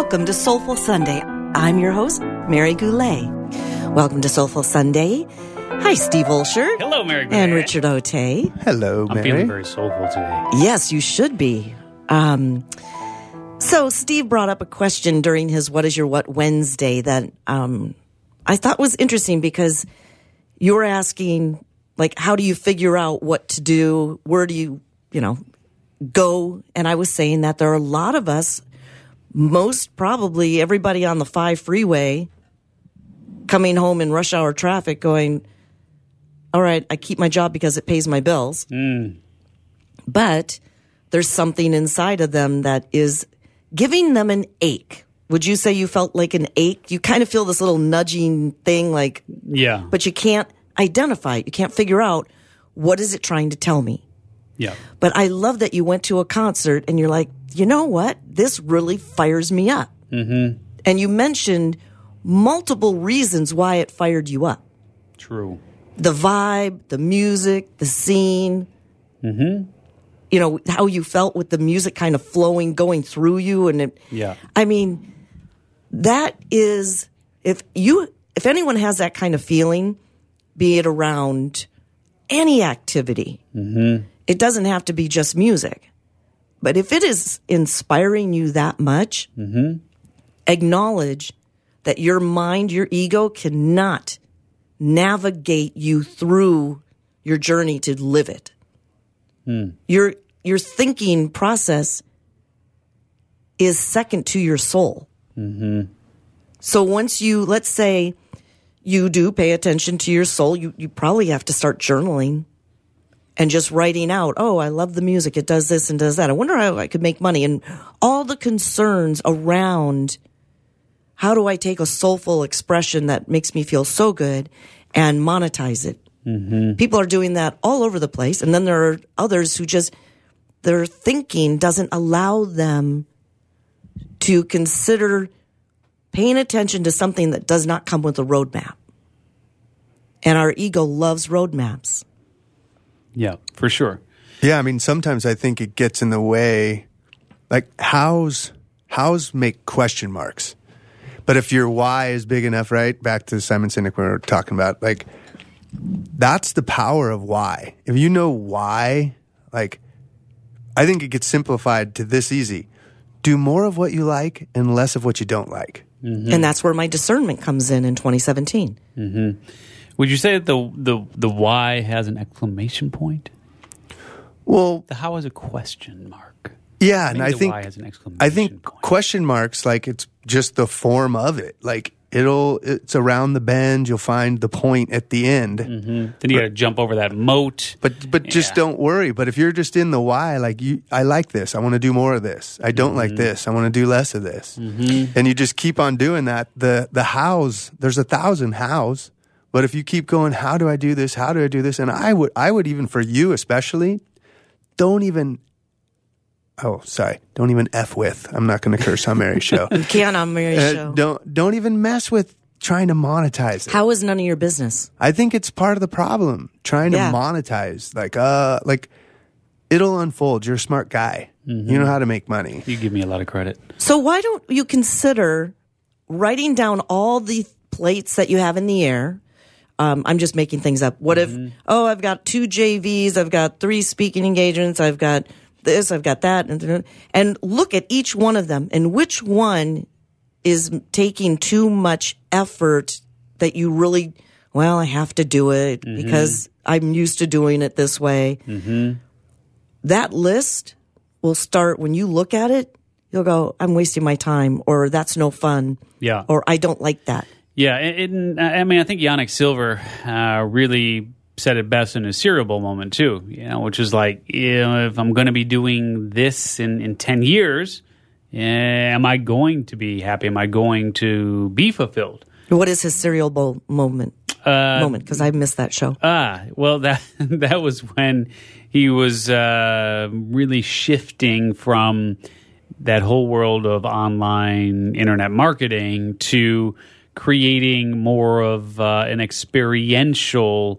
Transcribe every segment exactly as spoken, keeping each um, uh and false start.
Welcome to Soulful Sunday. I'm your host, Mary Goulet. Welcome to Soulful Sunday. Hi, Steve Olsher. Hello, Mary Goulet. And Richard Otey. Hello, Mary. I'm feeling very soulful today. Yes, you should be. Um, so Steve brought up a question during his What is Your What Wednesday that um, I thought was interesting because you were asking, like, how do you figure out what to do? Where do you, you know, go? And I was saying that there are a lot of us, most probably everybody on the five freeway coming home in rush hour traffic going, all right, I keep my job because it pays my bills. Mm. But there's something inside of them that is giving them an ache. Would you say you felt like an ache? You kind of feel this little nudging thing, like, yeah, but you can't identify it. You can't figure out what is it trying to tell me. Yeah. But I love that you went to a concert and you're like, you know what? This really fires me up. Mm-hmm. And you mentioned multiple reasons why it fired you up. True. The vibe, the music, the scene. Mm-hmm. You know, how you felt with the music kind of flowing, going through you. And it, yeah. I mean, that is, if you, if anyone has that kind of feeling, be it around any activity, mm-hmm. it doesn't have to be just music. But if it is inspiring you that much, mm-hmm. acknowledge that your mind, your ego cannot navigate you through your journey to live it. Mm. Your your thinking process is second to your soul. Mm-hmm. So once you, let's say you do pay attention to your soul, you, you probably have to start journaling and just writing out, oh, I love the music. It does this and does that. I wonder how I could make money. And all the concerns around how do I take a soulful expression that makes me feel so good and monetize it. Mm-hmm. People are doing that all over the place. And then there are others who just, their thinking doesn't allow them to consider paying attention to something that does not come with a roadmap. And our ego loves roadmaps. Yeah, for sure. Yeah, I mean, sometimes I think it gets in the way. Like, how's, how's make question marks? But if your why is big enough, right? Back to Simon Sinek we were talking about, like, that's the power of why. If you know why, like, I think it gets simplified to this easy. Do more of what you like and less of what you don't like. Mm-hmm. And that's where my discernment comes in in twenty seventeen. Mm-hmm. Would you say that the, the, the why has an exclamation point? Well, the how is a question mark. Yeah, Maybe and I the think why has an exclamation I think point. question marks, like, it's just the form of it. Like, it'll it's around the bend. You'll find the point at the end. Mm-hmm. Then you got to jump over that moat. But but yeah. just don't worry. But if you're just in the why, like, you, I like this. I want to do more of this. I don't mm-hmm. like this. I want to do less of this. Mm-hmm. And you just keep on doing that. The the hows, there's a thousand hows. But if you keep going, how do I do this? How do I do this? And I would I would even, for you especially, don't even. Oh, sorry. Don't even F with. I'm not going to curse on Mary's show. You can't on Mary's uh, show. Don't don't even mess with trying to monetize it. How is none of your business? I think it's part of the problem. Trying yeah. to monetize, like, uh, like it'll unfold. You're a smart guy. Mm-hmm. You know how to make money. You give me a lot of credit. So why don't you consider writing down all the plates that you have in the air? Um, I'm just making things up. What mm-hmm. if? Oh, I've got two J Vs. I've got three speaking engagements. I've got this, I've got that, and, and look at each one of them and which one is taking too much effort that you really, well, I have to do it mm-hmm. because I'm used to doing it this way. Mm-hmm. That list will start, when you look at it, you'll go, I'm wasting my time, or that's no fun, yeah, or I don't like that. Yeah, it, it, I mean, I think Yannick Silver uh, really said it best in his Cereal Bowl moment too, you know, which is like, you know, if I'm going to be doing this in, in ten years, uh, am I going to be happy? Am I going to be fulfilled? What is his Cereal Bowl moment? Uh, moment, because I missed that show. Ah, well, that that was when he was uh, really shifting from that whole world of online internet marketing to creating more of uh, an experiential.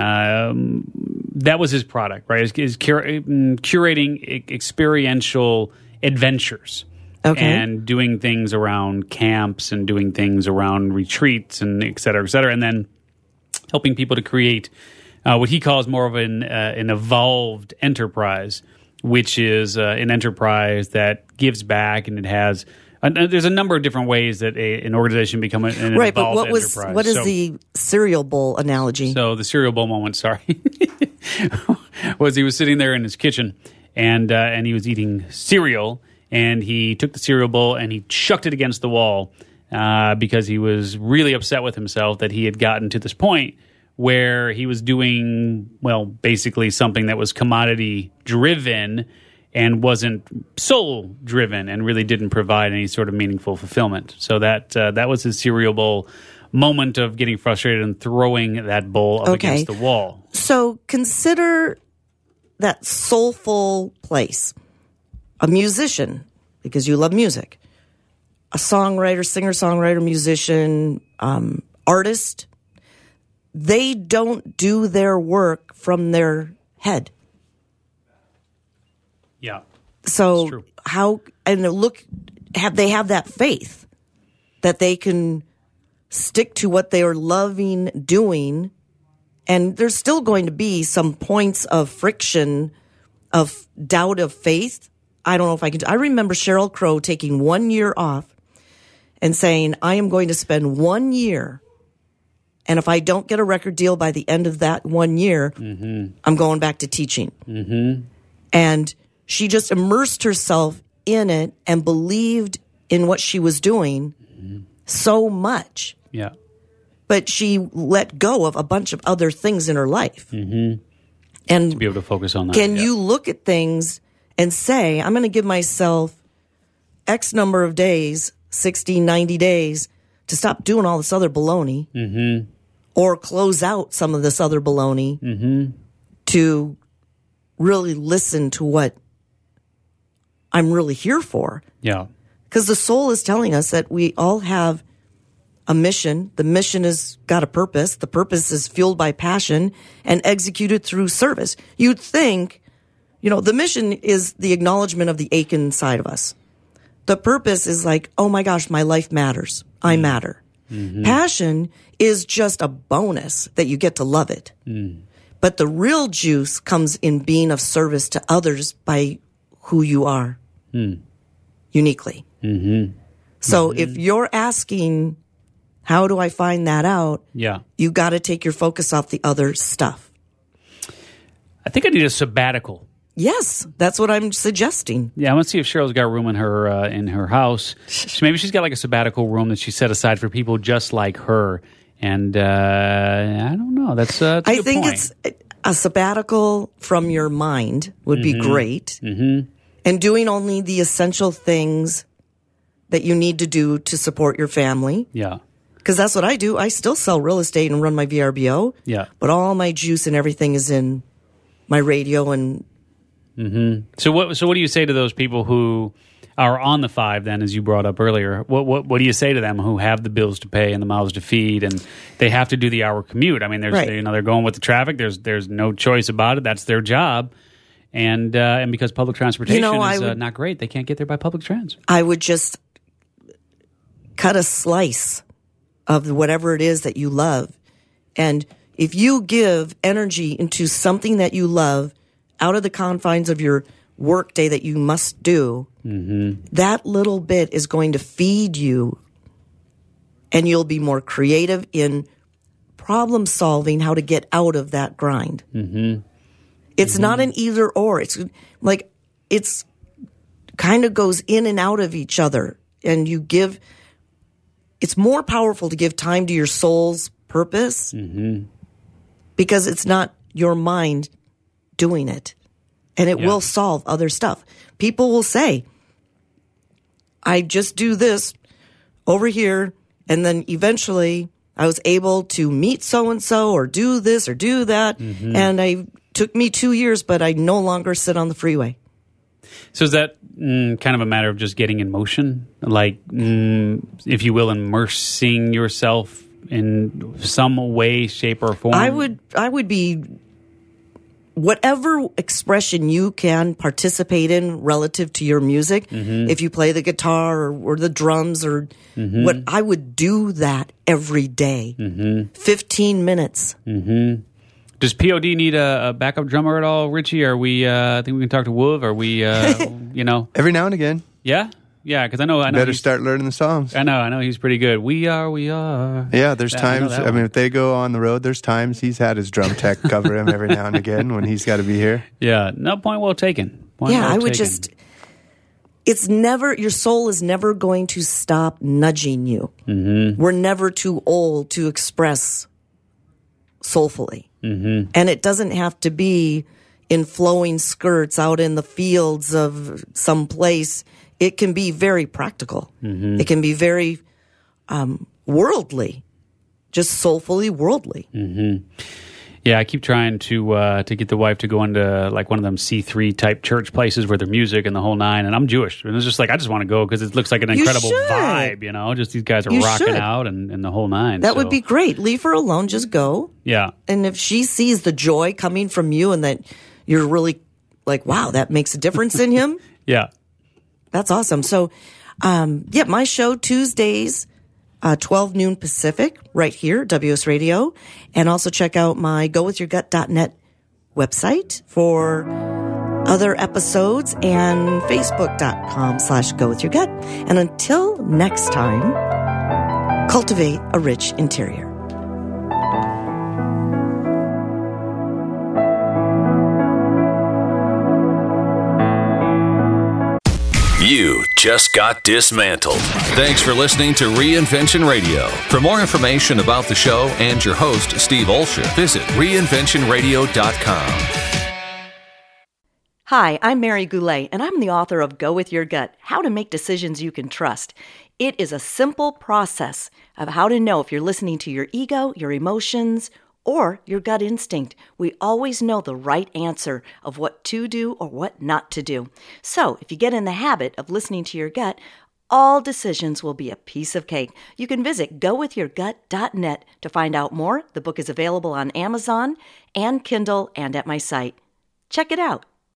Um, that was his product, right? Is, is cur- curating experiential adventures, Okay. and doing things around camps and doing things around retreats and et cetera, et cetera, and then helping people to create uh, what he calls more of an, uh, an evolved enterprise, which is uh, an enterprise that gives back, and it has uh, there's a number of different ways that a, an organization become an, an right, but evolved what was enterprise. what is So- the cereal bowl analogy? So the cereal bowl moment, sorry, was he was sitting there in his kitchen and uh, and he was eating cereal, and he took the cereal bowl and he chucked it against the wall uh, because he was really upset with himself that he had gotten to this point where he was doing, well, basically something that was commodity driven and wasn't soul driven and really didn't provide any sort of meaningful fulfillment. So that uh, that was his cereal bowl moment of getting frustrated and throwing that bowl up Okay. against the wall. So consider that soulful place. A musician, because you love music. A songwriter, singer-songwriter, musician, um, artist. They don't do their work from their head. Yeah. So That's true. how and look have they have that faith that they can stick to what they are loving doing, and there's still going to be some points of friction, of doubt of faith. I don't know if I can. I remember Sheryl Crow taking one year off and saying, "I am going to spend one year, and if I don't get a record deal by the end of that one year, Mm-hmm. I'm going back to teaching." Mm-hmm. And she just immersed herself in it and believed in what she was doing Mm-hmm. so much. Yeah. But she let go of a bunch of other things in her life. Mm-hmm. And Be able to focus on that. can yeah. you look at things and say, I'm going to give myself X number of days, sixty, ninety days, to stop doing all this other baloney, mm-hmm. or close out some of this other baloney, mm-hmm. to really listen to what I'm really here for. Yeah. Because the soul is telling us that we all have a mission. The mission has got a purpose. The purpose is fueled by passion and executed through service. You'd think, you know, the mission is the acknowledgement of the ache inside of us. The purpose is like, oh my gosh, my life matters. I Mm. matter. Mm-hmm. Passion is just a bonus that you get to love it. Mm. But the real juice comes in being of service to others by who you are Mm. uniquely. Mm-hmm. So if you're asking, how do I find that out? Yeah. You got to take your focus off the other stuff. I think I need a sabbatical. Yes, that's what I'm suggesting. Yeah, I want to see if Cheryl's got room in her uh, in her house. So maybe she's got like a sabbatical room that she set aside for people just like her. And uh, I don't know. That's, uh, that's a I good think point. it's a sabbatical from your mind would be great. Mm-hmm. And doing only the essential things that you need to do to support your family. Yeah. Because that's what I do. I still sell real estate and run my V R B O. Yeah. But all my juice and everything is in my radio. And So what? So what do you say to those people who are on the five? Then, as you brought up earlier, what what what do you say to them who have the bills to pay and the mouths to feed, and they have to do the hour commute? I mean, there's Right. you know they're going with the traffic. There's there's no choice about it. That's their job, and uh, and because public transportation You know, I is uh, would- not great, they can't get there by public trans. I would just cut a slice of whatever it is that you love. And if you give energy into something that you love out of the confines of your work day that you must do, mm-hmm. that little bit is going to feed you, and you'll be more creative in problem solving, how to get out of that grind. Mm-hmm. It's mm-hmm. not an either or. It's like, it's kind of goes in and out of each other. And you give, it's more powerful to give time to your soul's purpose mm-hmm. because it's not your mind doing it. And it Yeah. will solve other stuff. People will say, I just do this over here, and then eventually I was able to meet so-and-so or do this or do that, Mm-hmm. and I took me two years, but I no longer sit on the freeway. So is that mm, kind of a matter of just getting in motion, like, mm, if you will, immersing yourself in some way, shape, or form? I would I would be whatever expression you can participate in relative to your music, mm-hmm. if you play the guitar or, or the drums or mm-hmm. what, I would do that every day. Mm-hmm. fifteen minutes. Mm-hmm. Does P O D need a, a backup drummer at all, Richie? Are we, uh, I think we can talk to Wolf. Are we, uh, you know? Every now and again. Yeah? Yeah, because I know, I know. Better start learning the songs. I know, I know he's pretty good. We are, we are. Yeah, there's yeah, times. I, I mean, if they go on the road, there's times he's had his drum tech cover him every now and again when he's got to be here. Yeah, no, point well taken. Point yeah, well I would taken. just. It's never, your soul is never going to stop nudging you. Mm-hmm. We're never too old to express soulfully. Mm-hmm. And it doesn't have to be in flowing skirts out in the fields of some place. It can be very practical. Mm-hmm. It can be very um, worldly, just soulfully worldly. Mm-hmm. Yeah, I keep trying to uh, to get the wife to go into like one of them C three type church places where there's music and the whole nine. And I'm Jewish, and it's just like I just want to go because it looks like an incredible vibe. You know, just these guys are you rocking should. out and, and the whole nine. That so. would be great. Leave her alone. Just go. Yeah. And if she sees the joy coming from you and that you're really like, wow, that makes a difference in him. Yeah. That's awesome. So, um, yeah, my show Tuesdays, uh, twelve noon Pacific, right here, W S Radio. And also check out my go with your gut dot net website for other episodes and facebook.com slash go with your gut. And until next time, cultivate a rich interior. You just got dismantled. Thanks for listening to Reinvention Radio. For more information about the show and your host, Steve Olsher, visit reinvention radio dot com. Hi, I'm Mary Goulet, and I'm the author of Go With Your Gut, How to Make Decisions You Can Trust. It is a simple process of how to know if you're listening to your ego, your emotions, or your gut instinct. We always know the right answer of what to do or what not to do. So if you get in the habit of listening to your gut, all decisions will be a piece of cake. You can visit go with your gut dot net to find out more. The book is available on Amazon and Kindle and at my site. Check it out.